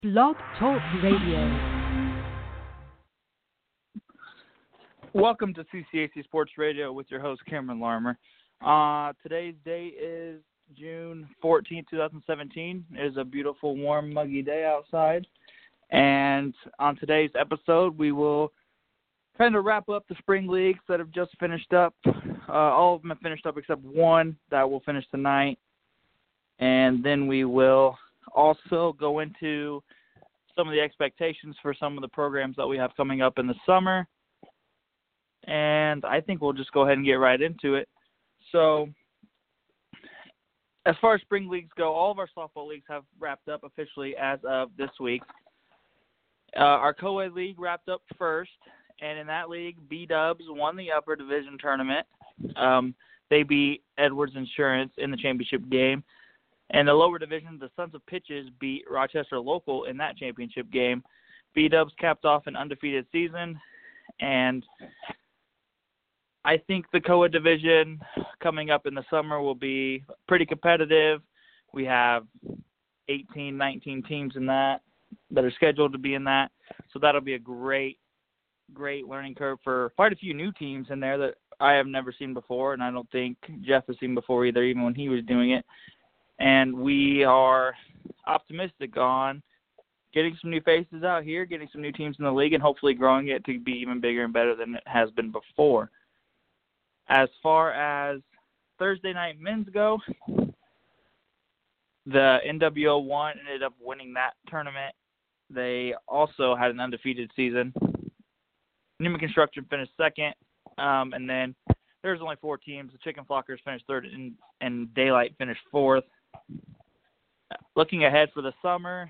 Blog Talk Radio. Welcome to CCAC Sports Radio with your host, Cameron Larmer. Today's date is June 14, 2017. It is a beautiful, warm, muggy day outside. And on today's episode, we will kind of wrap up the spring leagues that have just finished up. All of them have finished up except one that will finish tonight. And then we will also go into some of the expectations for some of the programs that we have coming up in the summer. And I think we'll just go ahead and get right into it. So, as far as spring leagues go, all of our softball leagues have wrapped up officially as of this week. Our co-ed league wrapped up first, and in that league, B-Dubs won the upper division tournament. They beat Edwards Insurance in the championship game. And the lower division, the Sons of Pitches beat Rochester Local in that championship game. B-Dubs capped off an undefeated season, and I think the co-ed division coming up in the summer will be pretty competitive. We have 18, 19 teams in that are scheduled to be in that. So that'll be a great learning curve for quite a few new teams in there that I have never seen before, and I don't think Jeff has seen before either, even when he was doing it. And we are optimistic on getting some new faces out here, getting some new teams in the league, and hopefully growing it to be even bigger and better than it has been before. As far as Thursday night men's go, the NWO1 ended up winning that tournament. They also had an undefeated season. Newman Construction finished second, and then there's only 4 teams. The Chicken Flockers finished third, and Daylight finished fourth. Looking ahead for the summer,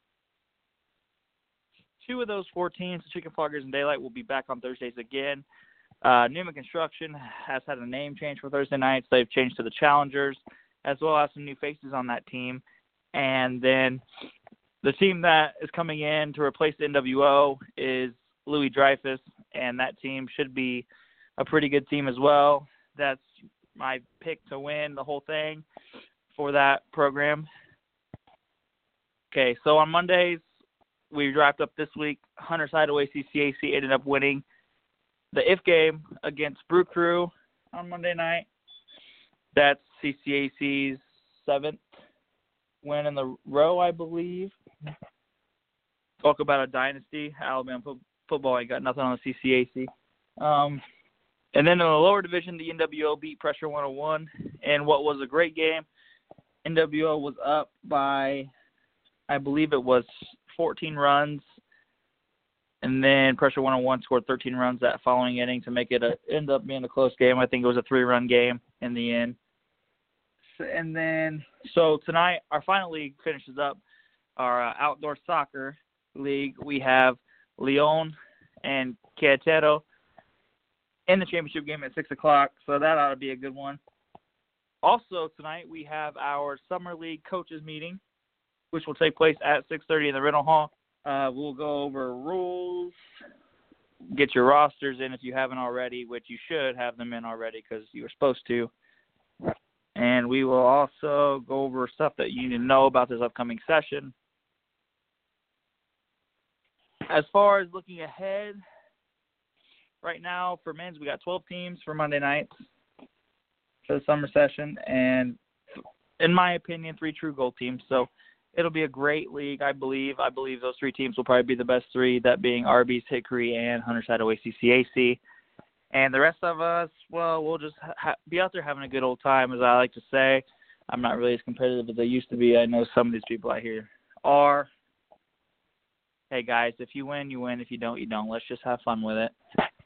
2 of those 4 teams, the Chicken Flockers and Daylight, will be back on Thursdays again. Newman Construction has had a name change for Thursday nights. They've changed to the Challengers, as well as some new faces on that team. And then the team that is coming in to replace the NWO is Louis Dreyfus, and that team should be a pretty good team as well. That's my pick to win the whole thing for that program. Okay, so on Mondays, we wrapped up this week. Hunter's Hideaway CCAC ended up winning the IF game against Brew Crew on Monday night. That's CCAC's 7th win in the row, I believe. Talk about a dynasty. Alabama football ain't got nothing on the CCAC. And then in the lower division, the NWO beat Pressure 101 in what was a great game. NWO was up by, I believe it was 14 runs. And then Pressure 101 scored 13 runs that following inning to make it end up being a close game. I think it was a 3-run game in the end. And then, so tonight, our final league finishes up our outdoor soccer league. We have Leon and Querétaro in the championship game at 6 o'clock, so that ought to be a good one. Also tonight, we have our summer league coaches meeting, which will take place at 6:30 in the rental hall. We'll go over rules, get your rosters in if you haven't already, which you should have them in already because you were supposed to. And we will also go over stuff that you need to know about this upcoming session. As far as looking ahead, right now for men's, we got 12 teams for Monday nights for the summer session, and in my opinion, 3 true gold teams. So it'll be a great league, I believe. I believe those 3 teams will probably be the best 3, that being Arby's, Hickory, and Hunter's Hideaway CCAC. And the rest of us, well, we'll just be out there having a good old time, as I like to say. I'm not really as competitive as I used to be. I know some of these people out here are. Hey, guys, if you win, you win. If you don't, you don't. Let's just have fun with it.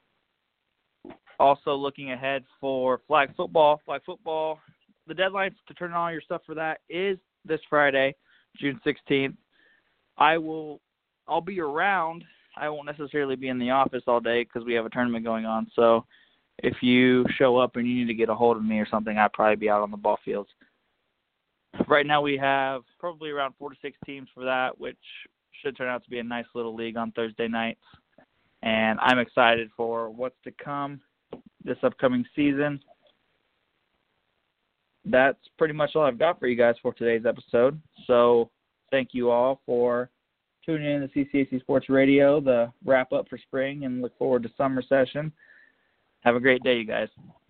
Also looking ahead for flag football. The deadline to turn on all your stuff for that is this Friday, June 16th. I'll be around. I won't necessarily be in the office all day because we have a tournament going on. So if you show up and you need to get a hold of me or something, I'll probably be out on the ball fields. Right now we have probably around 4 to 6 teams for that, which should turn out to be a nice little league on Thursday nights. And I'm excited for what's to come this upcoming season. That's pretty much all I've got for you guys for today's episode. So thank you all for tuning in to CCAC Sports Radio, the wrap-up for spring, and look forward to summer session. Have a great day, you guys.